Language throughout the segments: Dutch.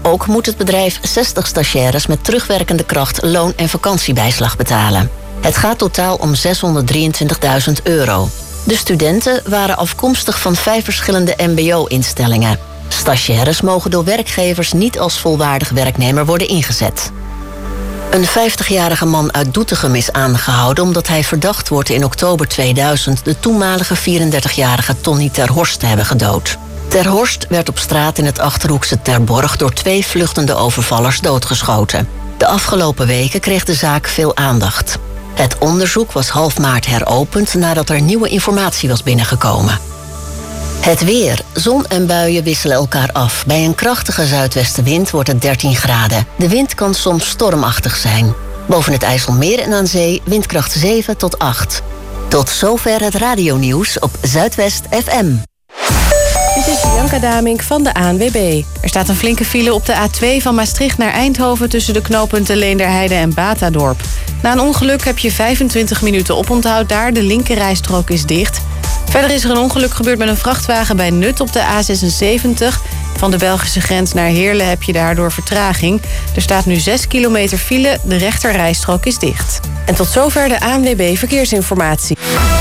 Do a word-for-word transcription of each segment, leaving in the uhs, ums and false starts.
Ook moet het bedrijf zestig stagiaires met terugwerkende kracht loon- en vakantiebijslag betalen. Het gaat totaal om zeshonderddrieëntwintigduizend euro. De studenten waren afkomstig van vijf verschillende mbo-instellingen. Stagiaires mogen door werkgevers niet als volwaardig werknemer worden ingezet. Een vijftigjarige man uit Doetinchem is aangehouden omdat hij verdacht wordt in oktober tweeduizend de toenmalige vierendertigjarige Tonny Ter Horst te hebben gedood. Ter Horst werd op straat in het Achterhoekse Terborg door twee vluchtende overvallers doodgeschoten. De afgelopen weken kreeg de zaak veel aandacht. Het onderzoek was half maart heropend nadat er nieuwe informatie was binnengekomen. Het weer. Zon en buien wisselen elkaar af. Bij een krachtige zuidwestenwind wordt het dertien graden. De wind kan soms stormachtig zijn. Boven het IJsselmeer en aan zee windkracht zeven tot acht. Tot zover het radionieuws op Zuidwest F M. Dit is Bianca Damink van de A N W B. Er staat een flinke file op de A twee van Maastricht naar Eindhoven tussen de knooppunten Leenderheide en Batadorp. Na een ongeluk heb je vijfentwintig minuten oponthoud daar. De linkerrijstrook is dicht. Verder is er een ongeluk gebeurd met een vrachtwagen bij Nut op de A zesenzeventig. Van de Belgische grens naar Heerlen heb je daardoor vertraging. Er staat nu zes kilometer file. De rechterrijstrook is dicht. En tot zover de A N W B Verkeersinformatie.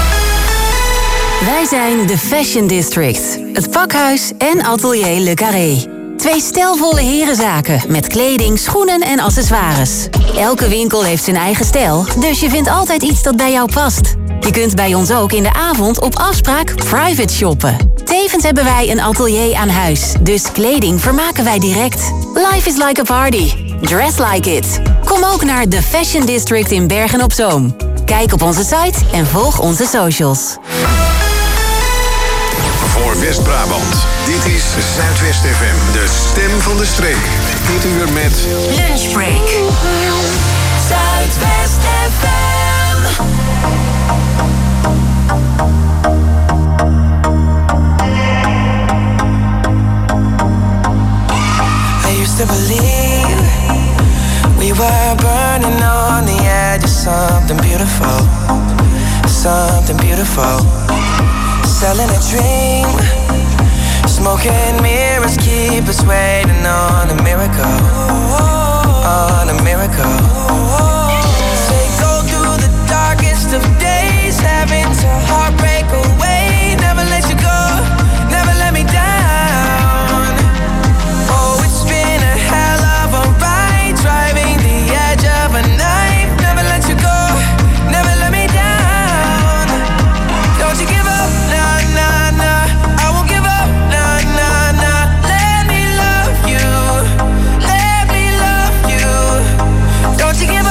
Wij zijn de Fashion District. Het pakhuis en atelier Le Carré. Twee stijlvolle herenzaken met kleding, schoenen en accessoires. Elke winkel heeft zijn eigen stijl, dus je vindt altijd iets dat bij jou past. Je kunt bij ons ook in de avond op afspraak private shoppen. Tevens hebben wij een atelier aan huis, dus kleding vermaken wij direct. Life is like a party. Dress like it. Kom ook naar The Fashion District in Bergen-op-Zoom. Kijk op onze site en volg onze socials. Voor West-Brabant. Dit is Zuidwest F M, de stem van de streek. Dit uur met Lunchbreak. Zuidwest F M. I used to believe we were burning on the edge of something beautiful, something beautiful. Selling a dream, smoking mirrors keep us waiting on a miracle, on a miracle. Say go through the darkest of days, having to heartbreak away. Never let you go, never let me down. Oh, it's been a hell of a ride, driving the edge of a knife. Never let you go, never let me down. Don't you give up, nah, nah, nah. I won't give up, nah, nah, nah. Let me love you, let me love you. Don't you give up.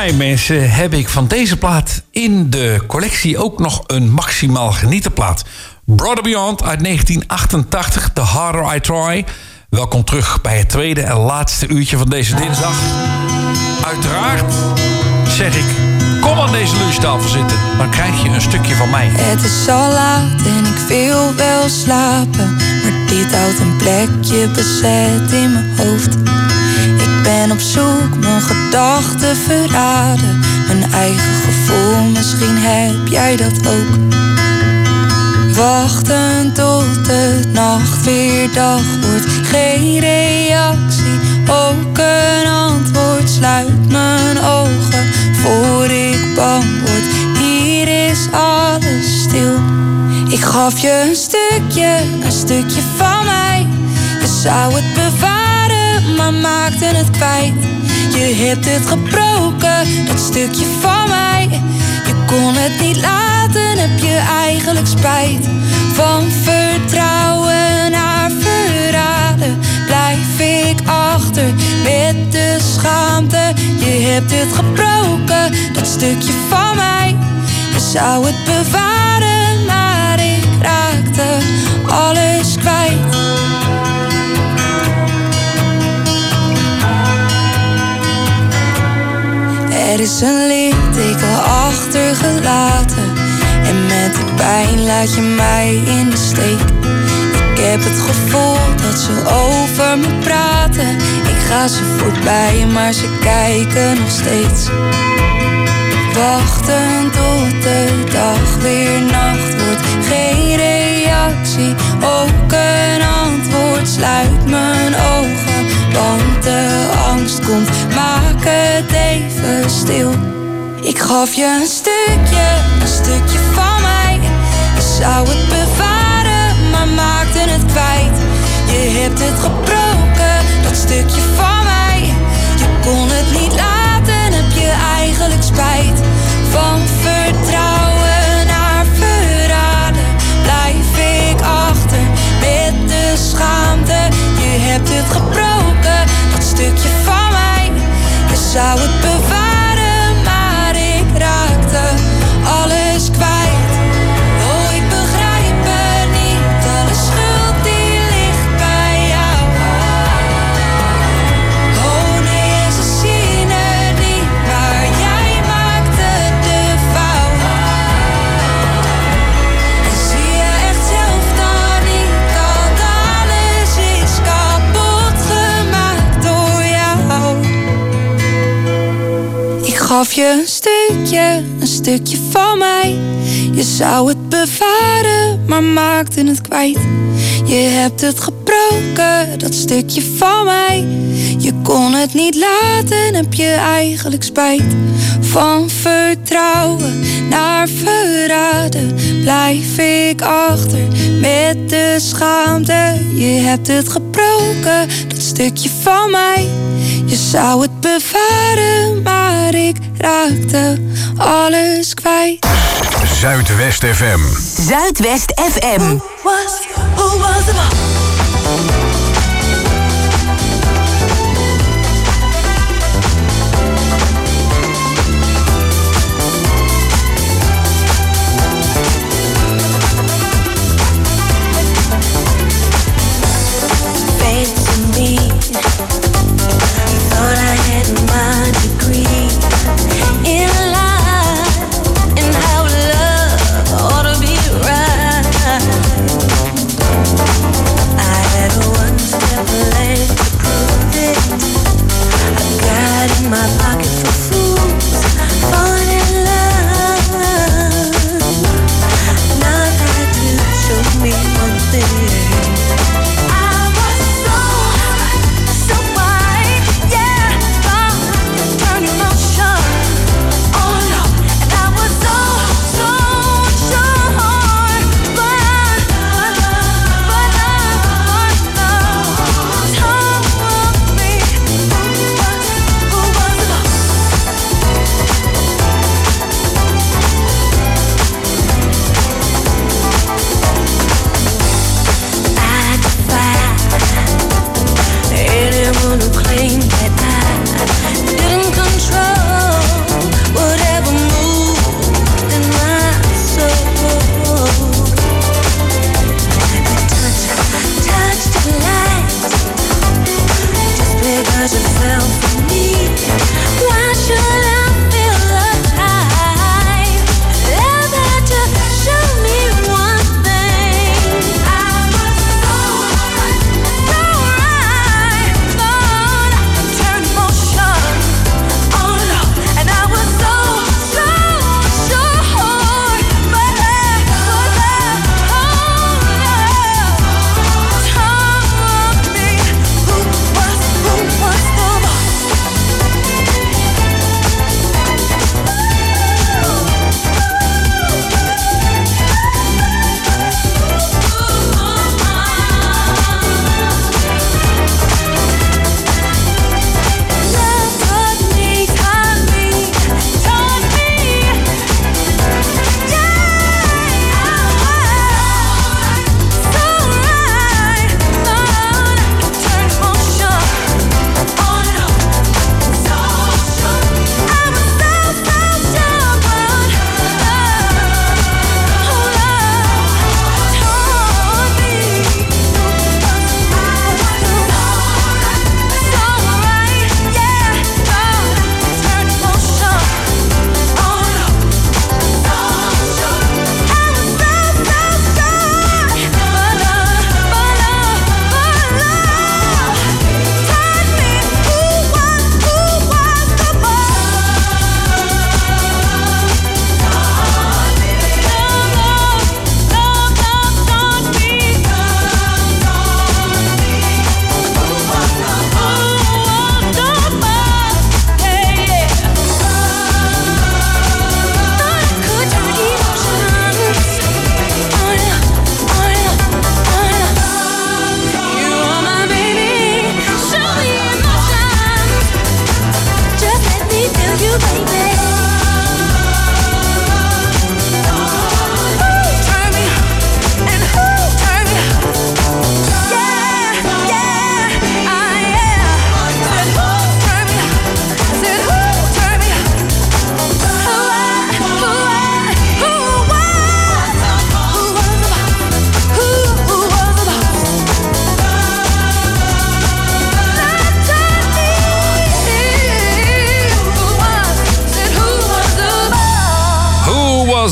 mij, mensen, heb ik van deze plaat in de collectie ook nog een maximaal genietenplaat. Brother Beyond uit negentien achtentachtig, The Harder I Try. Welkom terug bij het tweede en laatste uurtje van deze dinsdag. Uiteraard zeg ik, kom aan deze lunchtafel zitten, dan krijg je een stukje van mij. Het is al laat en ik wil wel slapen, maar dit houdt een plekje bezet in mijn hoofd. Ik ben op zoek, mijn gedachten verraden, mijn eigen gevoel, misschien heb jij dat ook. Wachten tot de nacht weer dag wordt, geen reactie, ook een antwoord. Sluit mijn ogen voor ik bang word, hier is alles stil. Ik gaf je een stukje, een stukje van mij. Je zou het bewaren, maar maakte het kwijt. Je hebt het gebroken, dat stukje van mij. Je kon het niet laten, heb je eigenlijk spijt. Van vertrouwen naar verraden blijf ik achter met de schaamte. Je hebt het gebroken, dat stukje van mij. Je zou het bewaren, maar ik raakte alles kwijt. Er is een litteken achtergelaten en met die pijn laat je mij in de steek. Ik heb het gevoel dat ze over me praten. Ik ga ze voorbij, maar ze kijken nog steeds. Wachten tot de dag weer nacht wordt, geen reactie, ook een antwoord. Sluit mijn ogen, want de angst komt, maak het even stil. Ik gaf je een stukje, een stukje van mij. Je zou het bewaren, maar maakte het kwijt. Je hebt het gebroken, dat stukje van mij. Je kon het niet laten, heb je eigenlijk spijt. Van vertrouwen naar verraden blijf ik achter met de schaamte. Je hebt het gebroken, dat stukje van mij. Je zou het bewaren, maar ik raakte alles kwijt. Oh, ik begrijp het niet, alle schuld die ligt bij jou. Oh nee, ze zien het niet, maar jij maakte de fout. En zie je echt zelf dan niet dat alles is kapot gemaakt door jou. Ik gaf je een stukje, een stukje van mij. Je zou het bewaren, maar maakte het kwijt. Je hebt het gebroken, dat stukje van mij. Je kon het niet laten, heb je eigenlijk spijt. Van vertrouwen naar verraden blijf ik achter met de schaamte. Je hebt het gebroken, dat stukje van mij. Je zou het bewaren, maar ik raakte alles kwijt. Zuidwest F M. Zuidwest F M. Who was, who was the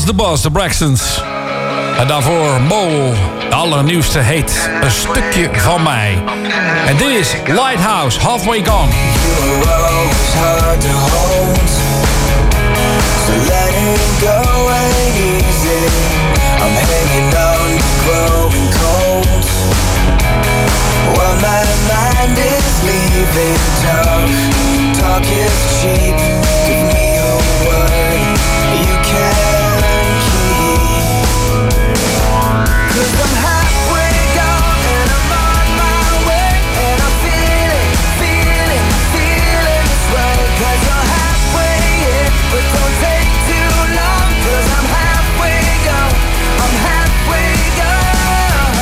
was the boss, de Braxtons. En daarvoor Mo, de allernieuwste heet Een Stukje Van Mij. En dit is Lighthouse, Halfway Gone. You were always hard to hold, so letting go ain't easy. I'm hanging on, growing cold, while my mind is leaving. Talk, talk is cheap. Give me a word you can keep. 'Cause I'm halfway gone and I'm on my way, and I'm feeling, feeling, feeling this way. 'Cause you're halfway in, but don't take too long. 'Cause I'm halfway gone, I'm halfway gone.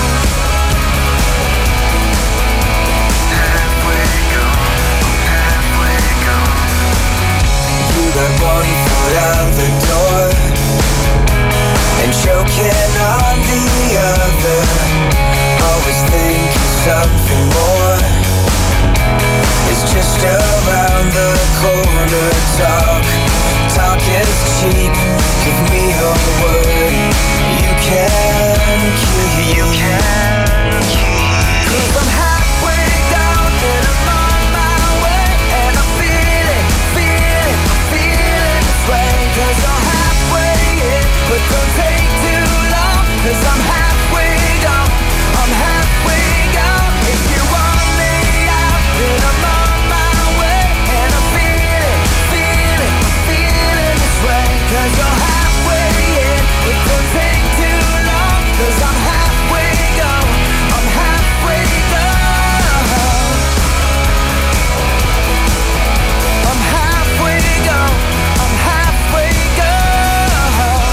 Halfway gone, halfway gone. You got one foot out the door and choking on the other, always thinking something more is just around the corner. Talk, talk is cheap. Give me a word you can keep. You can keep. 'Cause I'm halfway down and I'm on my way, and I'm feeling, feeling, feeling this way. 'Cause you're halfway in, but don't take too long. 'Cause I'm halfway gone, I'm halfway gone. If you want me out, then I'm on my way, and I'm feeling, feeling, feeling this way. 'Cause you're halfway in, but don't take too long. 'Cause I'm halfway gone, I'm halfway gone. I'm halfway gone, I'm halfway gone.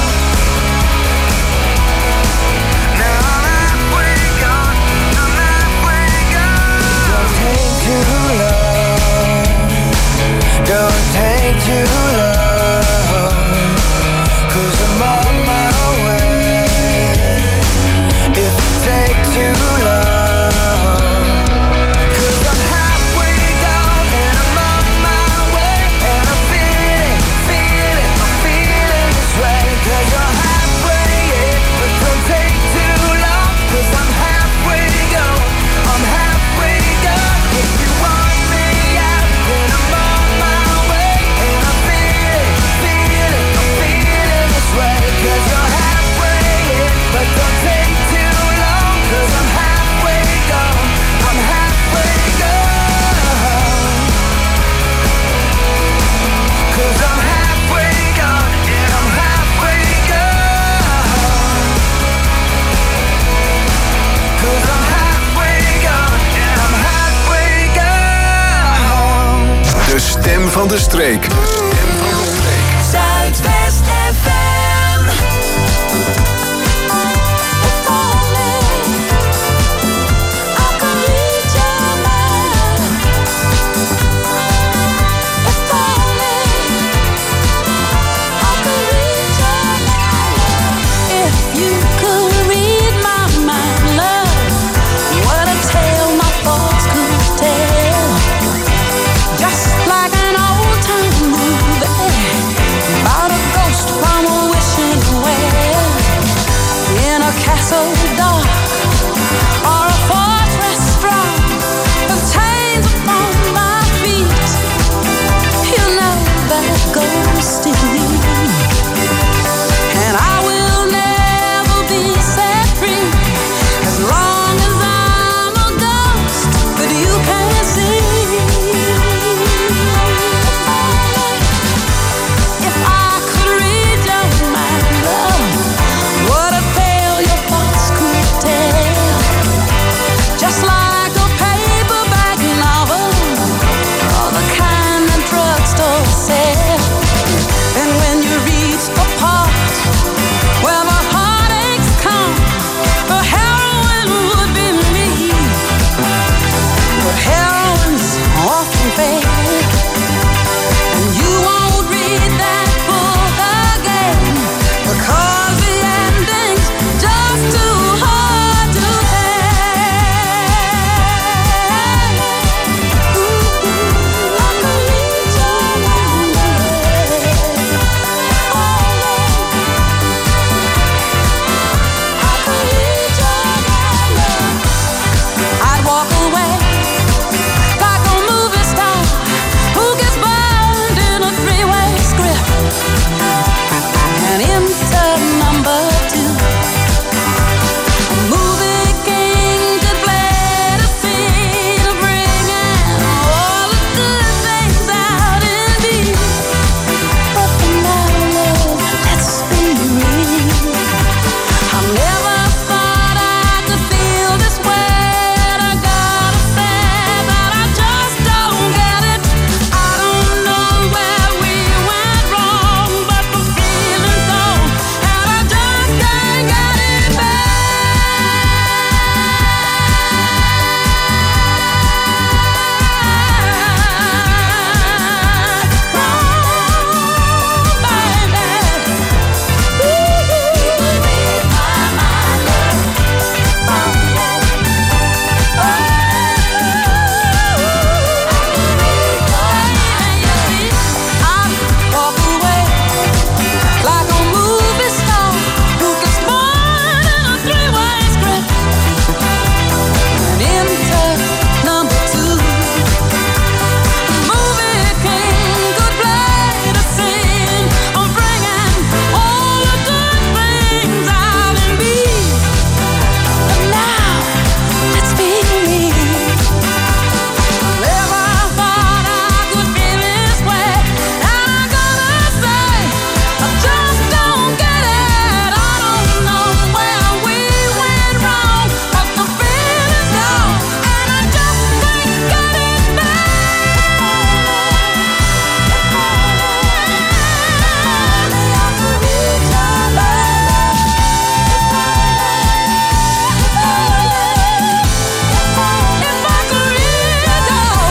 Now I'm halfway gone, I'm halfway gone. Don't take too long, don't take too long. 'Cause I'm on my way. If you take too long, 'cause I'm halfway gone and I'm on my way, and I'm feeling, feeling, I'm feeling this way. 'Cause you're halfway in, but don't take too long. 'Cause I'm halfway gone, I'm halfway gone. If you want me out, then I'm on my way, and I'm feeling, feeling, I'm feeling this way. 'Cause you're halfway in, but don't take too long. 'Cause I'm halfway gone, I'm halfway gone. 'Cause I'm halfway gone, yeah, I'm halfway gone. 'Cause I'm halfway gone, yeah, I'm halfway gone. De stem van de streek. De stem van de streek. Zuidwest F M. Just like an old time movie walk away like a movie star who gets burned in a three-way script and into number two. A movie king could play the scene, bringing all the good things out in me. But for now, love, let's be real. I never thought I could feel this way, and I gotta say that I just don't get it. I don't know where we went wrong, but the feeling's on, and I just can't get it back. Walk away like a movie star who gets born in a three-way script and into number two. Movie king could play the scene of bringing all the good things out in me. But now, let's be real. Never thought I could feel this way, and I gotta say, I just don't get it. I don't know where we went wrong, but the feeling's gone, and I just can't get it back. If I could read your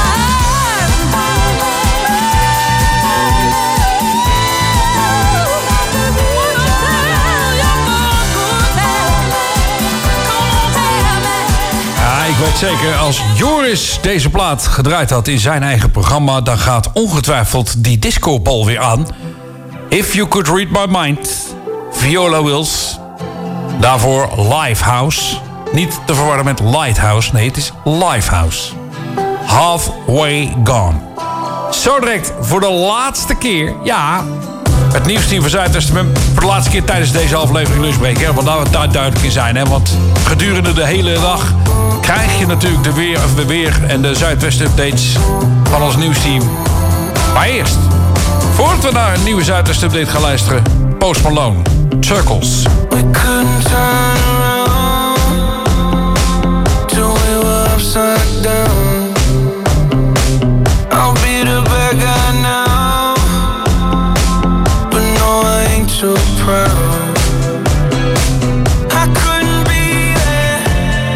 Ja, ik weet zeker, als Joris deze plaat gedraaid had in zijn eigen programma, dan gaat ongetwijfeld die discobal weer aan. If You Could Read My Mind, Viola Wills. Daarvoor Lifehouse. Niet te verwarren met Lighthouse, nee, het is Lifehouse. Halfway Gone. Zo direct voor de laatste keer, ja, het nieuwsteam van Zuidwesten voor de laatste keer tijdens deze aflevering lunchbreak. Hè, want daar we daar duidelijk in zijn. Hè, want gedurende de hele dag krijg je natuurlijk de weer, of de weer en de Zuidwesten updates van ons nieuwsteam. Maar eerst, voordat we naar een nieuwe Zuidwesten update gaan luisteren, Post Malone, Circles. We couldn't turn around till we were upside down. I'll be the bad guy now, but no, I ain't too proud. I couldn't be there,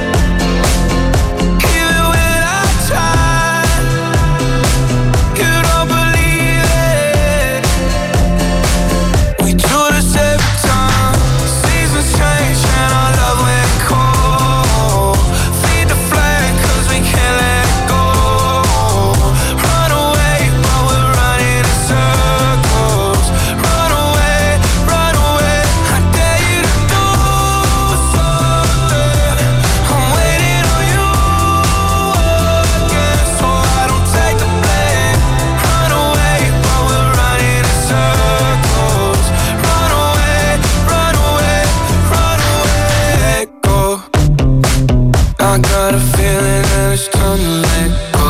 even when I tried. You don't believe it. We do this every time. Seasons change and our love went cold. Feed the flame 'cause we can't let it go. Run away, but we're running in circles. Run away, run away. I dare you to do something. I'm waiting on you again, so I don't take the blame. Run away, but we're running in circles. Run away, run away, run away. Let go. I got a feeling that it's time to let go.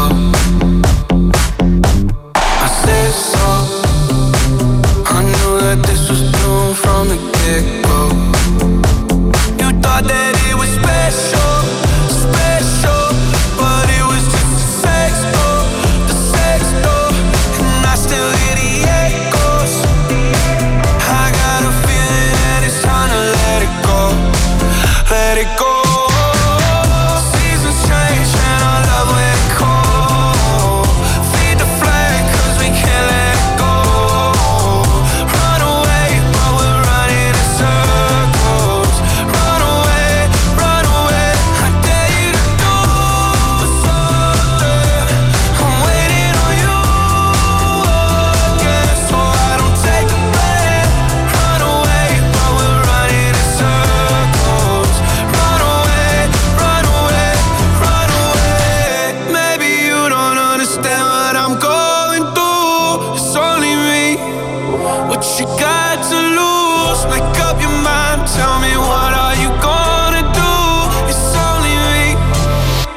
I said so. I knew that this was doomed from the get-go. You thought that it was special, special, but it was just the sex door, the sex door, and I still hear the echoes. I got a feeling that it's time to let it go, let it go. Seasons change and our love went cold.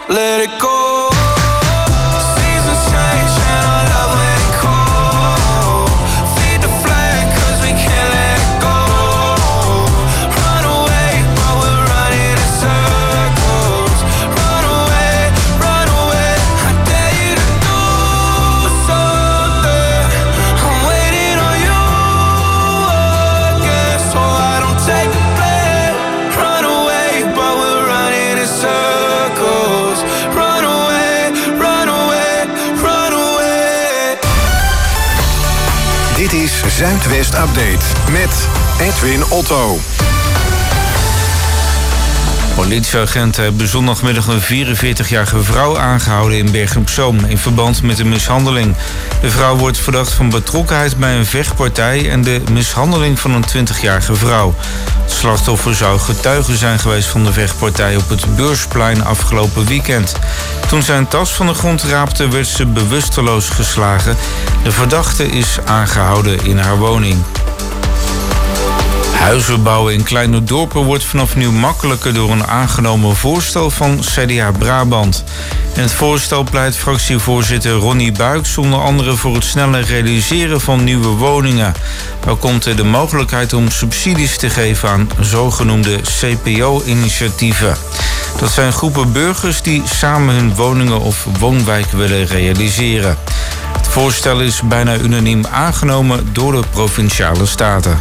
let it go. Seasons change and our love let it cold. Feed the flame cause we can't let it go. Run away but we're running in circles. Run away, run away, I dare you to do something. I'm waiting on you again, so I don't take the blame. Run away but we're running in circles. Run away, run away, run away. Dit is Zuidwest Update met Edwin Otto. Politieagenten hebben zondagmiddag een vierenveertigjarige vrouw aangehouden in Bergen op Zoom in verband met een mishandeling. De vrouw wordt verdacht van betrokkenheid bij een vechtpartij en de mishandeling van een twintigjarige vrouw. Het slachtoffer zou getuige zijn geweest van de vechtpartij op het Beursplein afgelopen weekend. Toen zij een tas van de grond raapte, werd ze bewusteloos geslagen. De verdachte is aangehouden in haar woning. Huizen bouwen in kleine dorpen wordt vanaf nu makkelijker door een aangenomen voorstel van C D A Brabant. In het voorstel pleit fractievoorzitter Ronnie Buijks onder andere voor het sneller realiseren van nieuwe woningen. Ook komt er de mogelijkheid om subsidies te geven aan zogenoemde C P O-initiatieven. Dat zijn groepen burgers die samen hun woningen of woonwijk willen realiseren. Het voorstel is bijna unaniem aangenomen door de Provinciale Staten.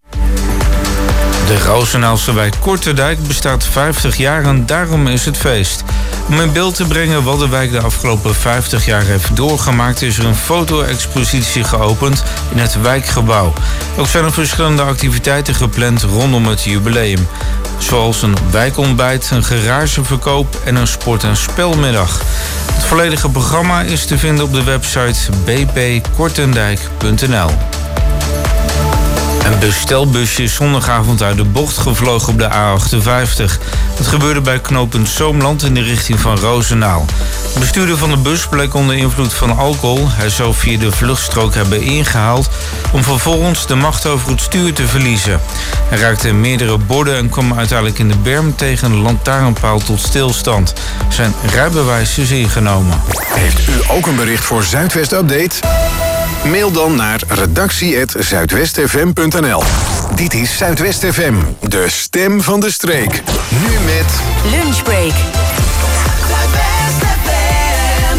De Roosendaelse wijk Kortendijk bestaat vijftig jaar en daarom is het feest. Om in beeld te brengen wat de wijk de afgelopen vijftig jaar heeft doorgemaakt, is er een foto-expositie geopend in het wijkgebouw. Ook zijn er verschillende activiteiten gepland rondom het jubileum. Zoals een wijkontbijt, een garageverkoop en een sport- en spelmiddag. Het volledige programma is te vinden op de website b p kortendijk punt n l. Een bestelbusje is zondagavond uit de bocht gevlogen op de A achtenvijftig. Dat gebeurde bij knooppunt Zoomland in de richting van Roosendaal. De bestuurder van de bus bleek onder invloed van alcohol. Hij zou via de vluchtstrook hebben ingehaald om vervolgens de macht over het stuur te verliezen. Hij raakte meerdere borden en kwam uiteindelijk in de berm tegen een lantaarnpaal tot stilstand. Zijn rijbewijs is ingenomen. Heeft u ook een bericht voor Zuidwest Update? Mail dan naar redactie apenstaartje zuidwest f m punt n l. Dit is Zuidwest F M, de stem van de streek. Nu met Lunchbreak. Zuidwest F M.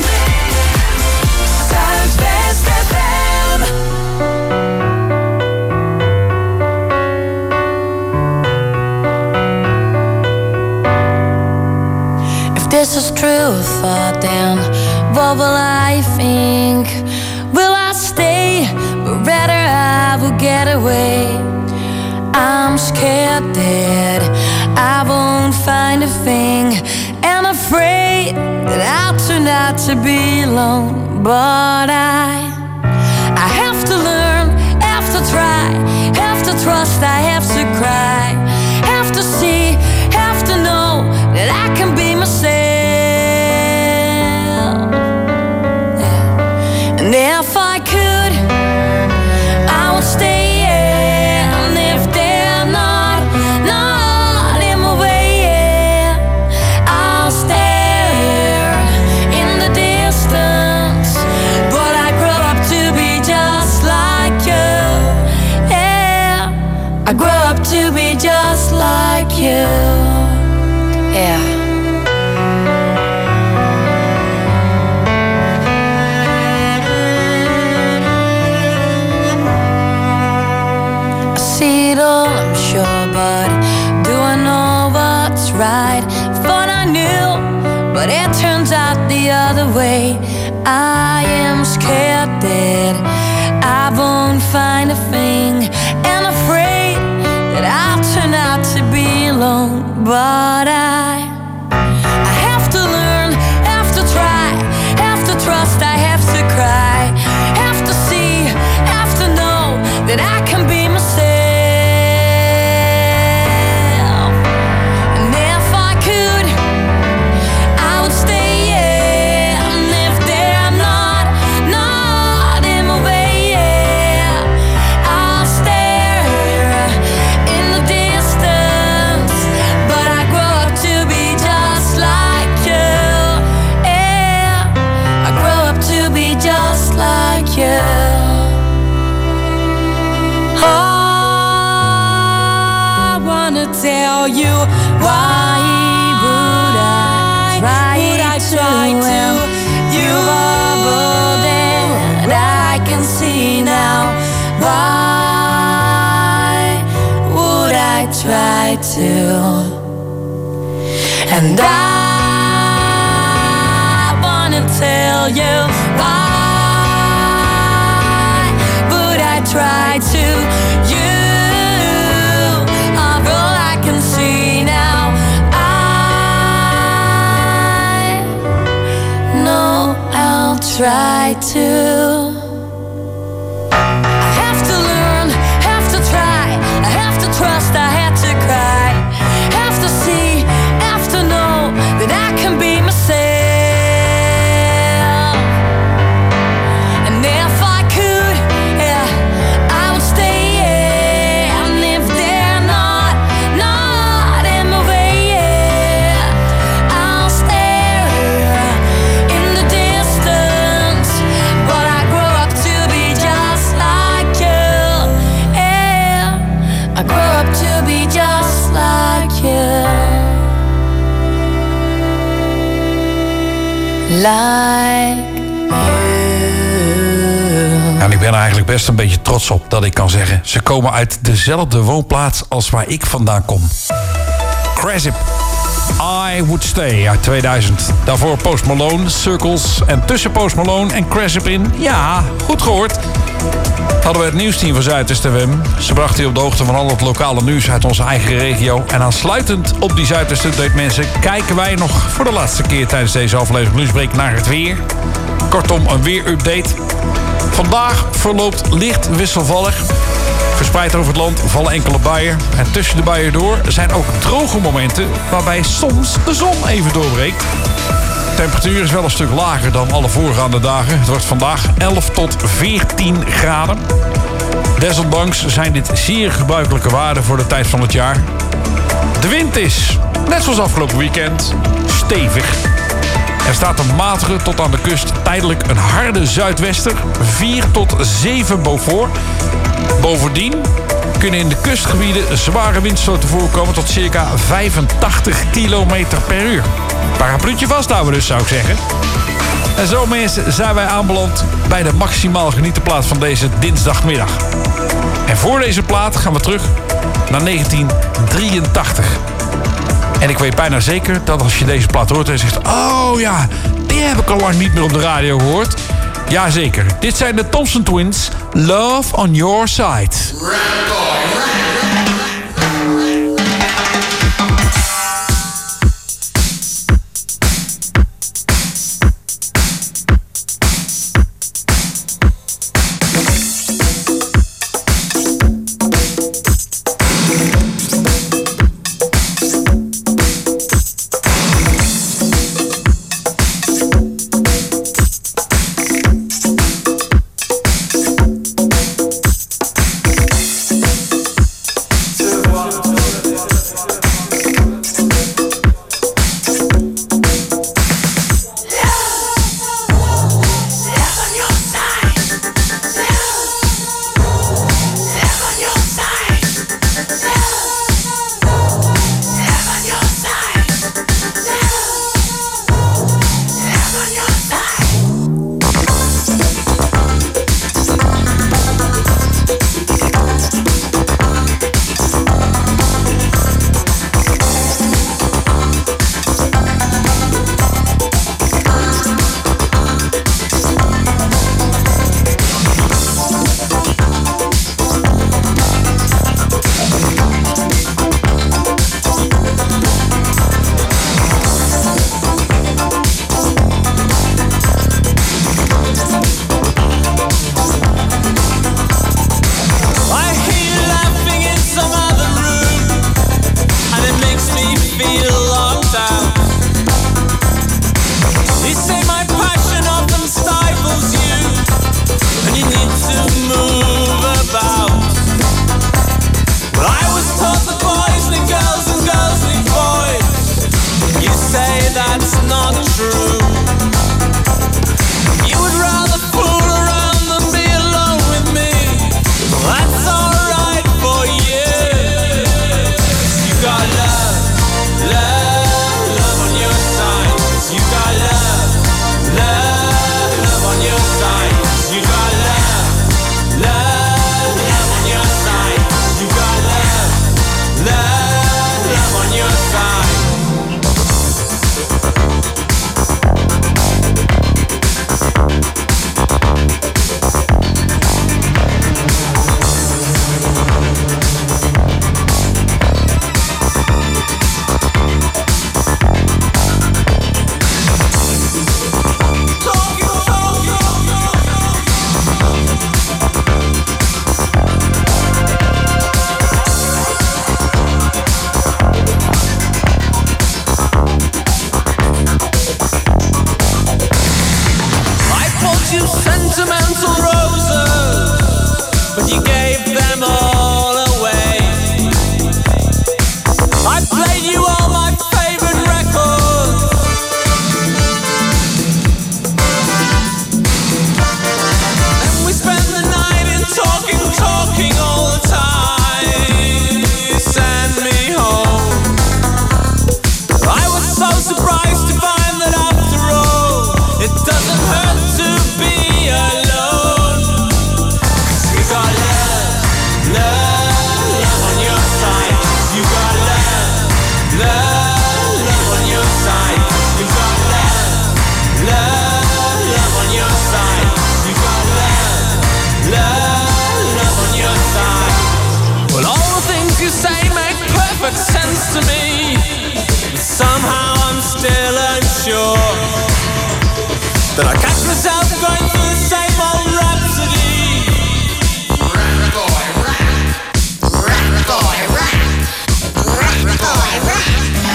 Zuidwest F M. If this is truth, then what will I think? Will I stay? But rather I will get away. I'm scared that I won't find a thing, and afraid that I'll turn out to be alone. But I, I have to learn, have to try, have to trust, I have to cry, have to see, have to know that I can be myself. Yeah. And if I could, I would stay. I grew up to be just like you. Yeah. I see it all, I'm sure, but do I know what's right? Thought I knew, but it turns out the other way. I am scared that I won't find a thing, and afraid that I'll turn out to be alone. But I, I have to learn, have to try, have to trust, I have to cry, have to see, have to know that I can be myself. And if I could, I would stay, yeah. And if they're not, not in my way, yeah, I'll stare in the distance. But I grow up to. And I wanna tell you why, but I try to. You are all I can see now. I know I'll try to. Trust, I had to cry, have to see, have to know that I can be myself. And if I could, yeah, I would stay, yeah. And if they're not, not in my way, yeah, I'll stare in the distance. But I grow up to be just like you, yeah. I grow up to be just like you. Like you. En ik ben er eigenlijk best een beetje trots op dat ik kan zeggen... ze komen uit dezelfde woonplaats als waar ik vandaan kom. Crazip, I Would Stay uit tweeduizend. Daarvoor Post Malone, Circles. En tussen Post Malone en Crazip in, ja, goed gehoord... hadden we het nieuwsteam van Zuidwest F M. Ze brachten u op de hoogte van al het lokale nieuws uit onze eigen regio. En aansluitend op die Zuidwest Update, mensen... kijken wij nog voor de laatste keer tijdens deze aflevering Lunchbreak naar het weer. Kortom, een weerupdate. Vandaag verloopt licht wisselvallig. Verspreid over het land vallen enkele buien. En tussen de buien door zijn ook droge momenten... waarbij soms de zon even doorbreekt. De temperatuur is wel een stuk lager dan alle voorgaande dagen. Het wordt vandaag elf tot veertien graden. Desondanks zijn dit zeer gebruikelijke waarden voor de tijd van het jaar. De wind is, net zoals afgelopen weekend, stevig. Er staat een matige tot aan de kust tijdelijk een harde zuidwester. vier tot zeven Beaufort. Bovendien kunnen in de kustgebieden zware windstoten voorkomen tot circa vijfentachtig kilometer per uur. Parapluutje vasthouden dus, zou ik zeggen. En zo, mensen, zijn wij aanbeland bij de maximaal genietenplaat van deze dinsdagmiddag. En voor deze plaat gaan we terug naar negentien drieëntachtig. En ik weet bijna zeker dat als je deze plaat hoort en zegt... oh ja, die heb ik al lang niet meer op de radio gehoord. Jazeker, dit zijn de Thompson Twins. Love on Your Side. that I catch myself going through the same old rhapsody. Rap boy, rap. Rap boy, rap. Rap boy, rap.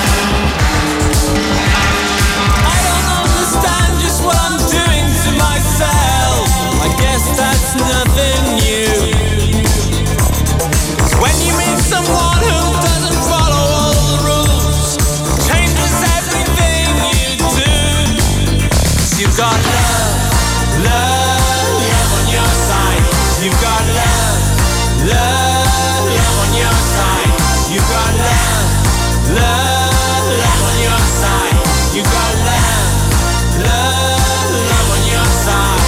I don't understand just what I'm doing to myself. I guess that's nothing new. 'Cause when you meet someone who doesn't follow all the rules, changes everything you do. 'Cause you've got love, love, love on your side. You've got love, love, love on your side. You've got love, love, love on your side. You've got love, love, love on your side.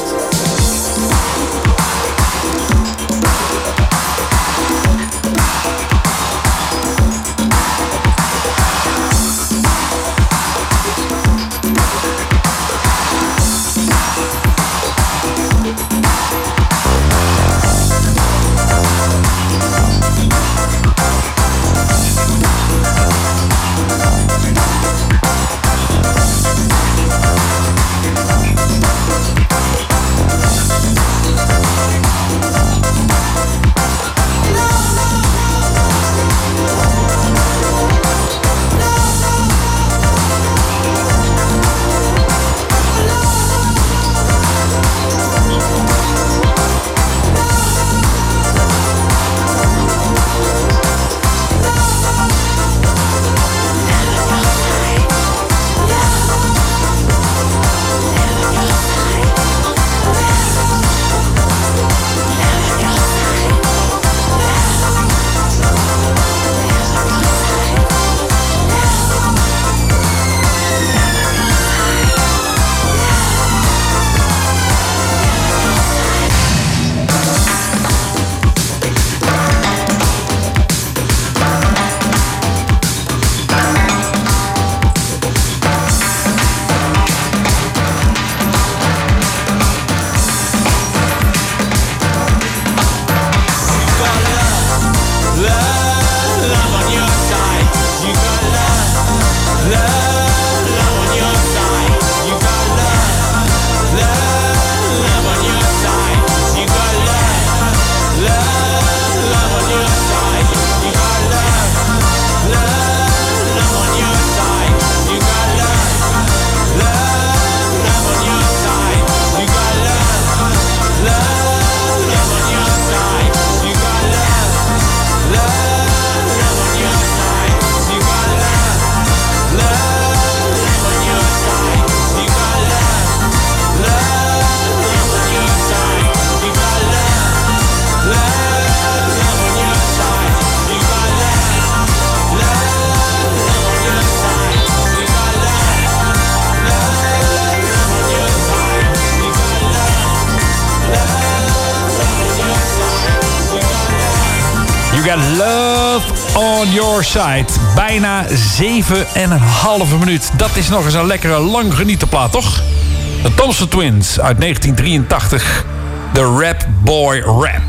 Love on Your Side. Bijna zeven en een halve minuut. Dat is nog eens een lekkere lang genietenplaat, toch? De Thompson Twins uit negentien drieëntachtig. De Rap Boy Rap.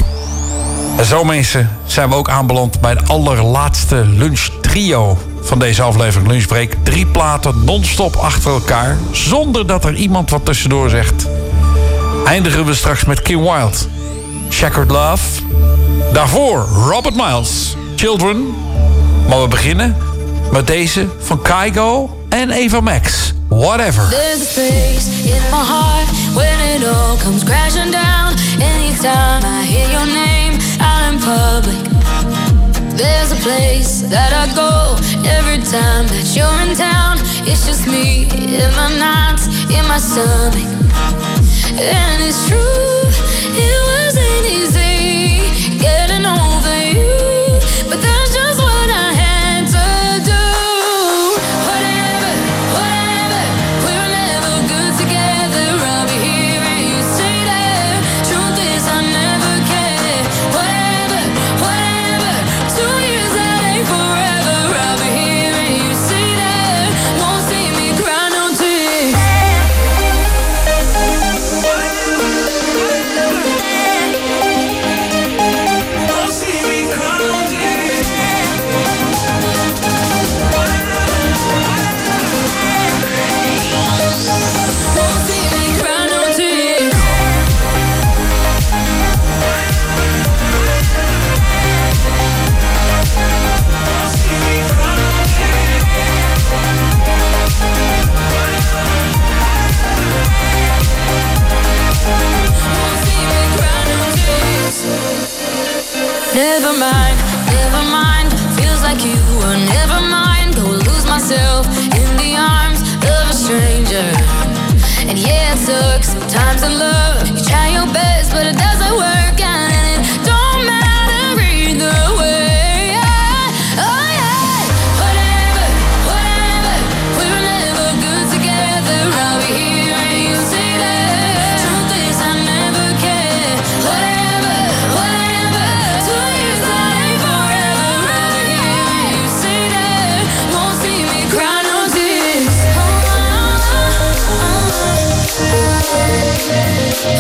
En zo mensen zijn we ook aanbeland bij de allerlaatste lunch trio van deze aflevering Lunchbreak. Drie platen non-stop achter elkaar, zonder dat er iemand wat tussendoor zegt. Eindigen we straks met Kim Wilde. Checkered Love. Daarvoor Robert Miles, Children. Maar we beginnen met deze van Kygo en Ava Max. Whatever. There's a place in my heart when it all comes crashing down. Anytime I hear your name out in public. There's a place that I go every time that you're in town. It's just me in my nights, in my stomach. And it's true, it wasn't easy getting over you, but that's just what I had to do. Whatever, whatever, we were never good together. I'll be hearing you say that. Truth is I never cared. Whatever, whatever, two years that ain't forever. I'll be hearing you say that. Won't see me cry no tears. Never mind, never mind. Feels like you were never mind. Go lose myself in the arms of a stranger. And yeah, it sucks sometimes in love. You try your best, but it doesn't work out, and it don't matter either way. Oh yeah, whatever, whatever. We were never good together. I'll be here and you say that. Truth is, I never cared. Whatever, whatever. Two years that ain't forever. I'll be here and you say that. Won't see me cry no tears. Oh, oh, oh, oh.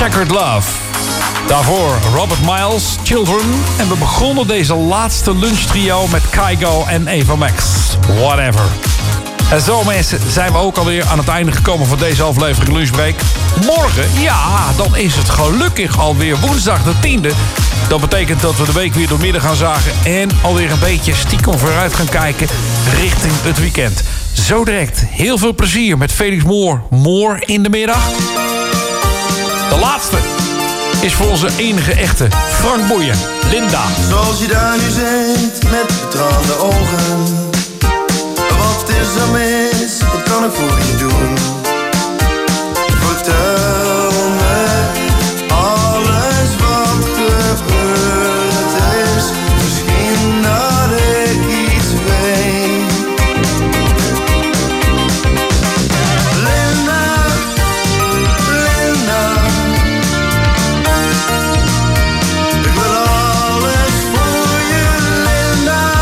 Checkered Love. Daarvoor Robert Miles, Children. En we begonnen deze laatste lunchtrio met Kygo en Eva Max. Whatever. En zo mensen zijn we ook alweer aan het einde gekomen van deze aflevering Lunchbreak. Morgen, ja, dan is het gelukkig alweer woensdag de tiende. Dat betekent dat we de week weer door midden gaan zagen. En alweer een beetje stiekem vooruit gaan kijken richting het weekend. Zo direct heel veel plezier met Felix Moor. Moor in de middag. De laatste is voor onze enige echte Frank Boeien, Linda. Zoals je daar nu zit met betraande ogen. Wat is er mis? Wat kan ik voor je doen? Vertel me alles wat gebeurd is. Misschien dat ik iets weet. Linda, Linda. Ik wil alles voor je, Linda.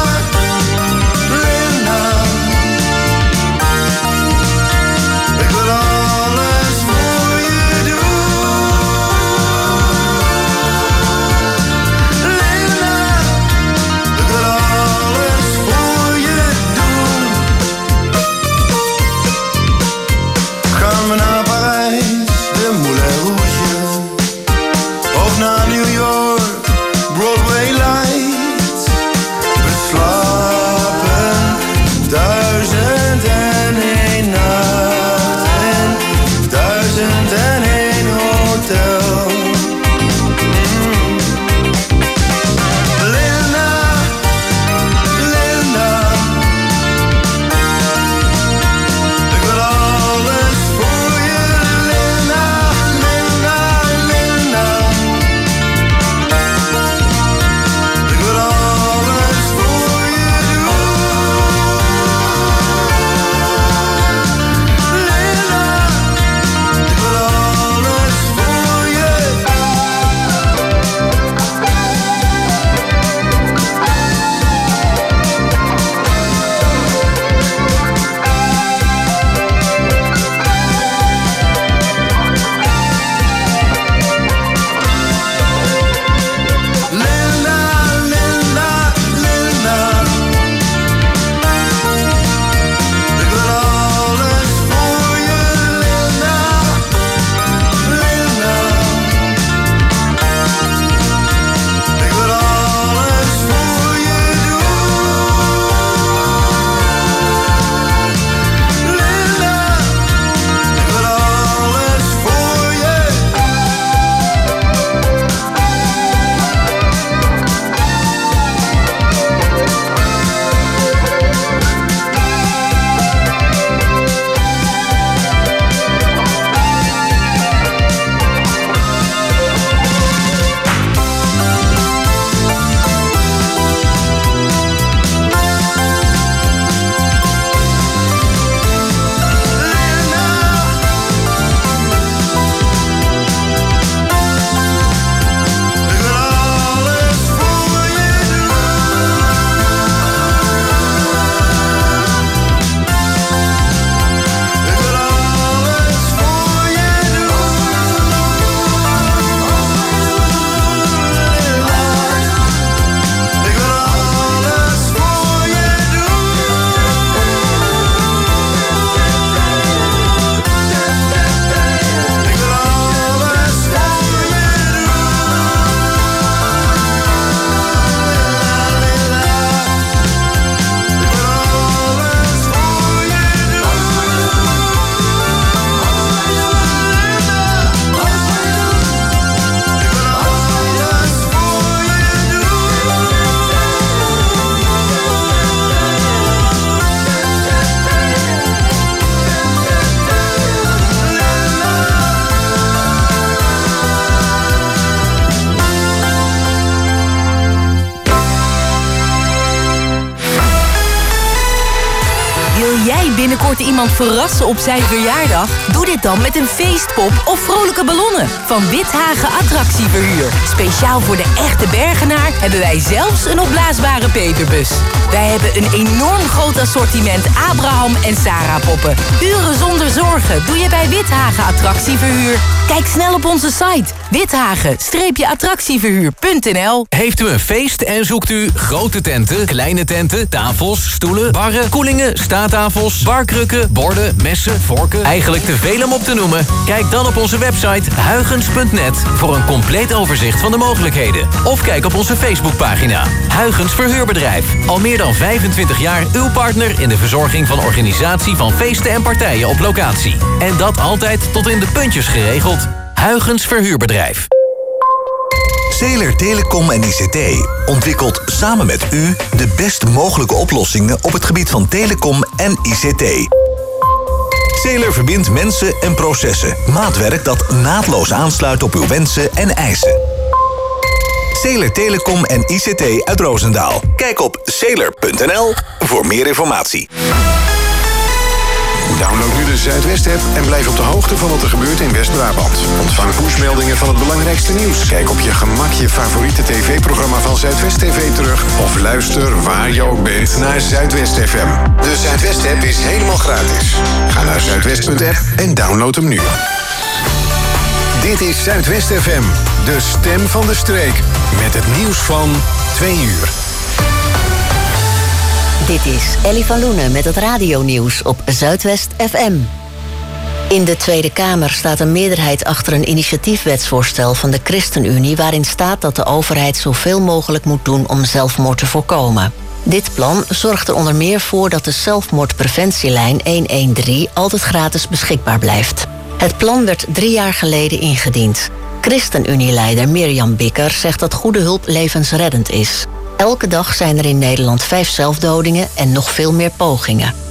jij binnenkort iemand verrassen op zijn verjaardag? Doe dit dan met een feestpop of vrolijke ballonnen van Withagen Attractieverhuur. Speciaal voor de echte Bergenaar hebben wij zelfs een opblaasbare peperbus. Wij hebben een enorm groot assortiment Abraham en Sarah poppen. Uren zonder zorgen doe je bij Withagen Attractieverhuur. Kijk snel op onze site withagen attractieverhuur punt n l. Heeft u een feest en zoekt u grote tenten, kleine tenten, tafels, stoelen, barren, koelingen, staattafels, barkrukken, borden, messen, vorken? Eigenlijk te veel om op te noemen? Kijk dan op onze website huygens punt net voor een compleet overzicht van de mogelijkheden. Of kijk op onze Facebookpagina. Huygens Verhuurbedrijf. Al meer dan vijfentwintig jaar uw partner in de verzorging van organisatie van feesten en partijen op locatie. En dat altijd tot in de puntjes geregeld. Huygens Verhuurbedrijf. Zeeler Telecom en I C T ontwikkelt samen met u de best mogelijke oplossingen op het gebied van telecom en I C T. Zeeler verbindt mensen en processen. Maatwerk dat naadloos aansluit op uw wensen en eisen. Zeeler Telecom en I C T uit Roosendaal. Kijk op zeeler punt n l voor meer informatie. Download nu de Zuidwest-app en blijf op de hoogte van wat er gebeurt in West-Brabant. Ontvang pushmeldingen van het belangrijkste nieuws. Kijk op je gemak je favoriete tv-programma van Zuidwest T V terug. Of luister waar je ook bent naar Zuidwest F M. De Zuidwest-app is helemaal gratis. Ga naar zuidwest punt app en download hem nu. Dit is Zuidwest F M, de stem van de streek. Met het nieuws van twee uur. Dit is Ellie van Loenen met het radionieuws op Zuidwest F M. In de Tweede Kamer staat een meerderheid achter een initiatiefwetsvoorstel van de ChristenUnie waarin staat dat de overheid zoveel mogelijk moet doen om zelfmoord te voorkomen. Dit plan zorgt er onder meer voor dat de zelfmoordpreventielijn honderddertien altijd gratis beschikbaar blijft. Het plan werd drie jaar geleden ingediend. ChristenUnie-leider Mirjam Bikker zegt dat goede hulp levensreddend is. Elke dag zijn er in Nederland vijf zelfdodingen en nog veel meer pogingen.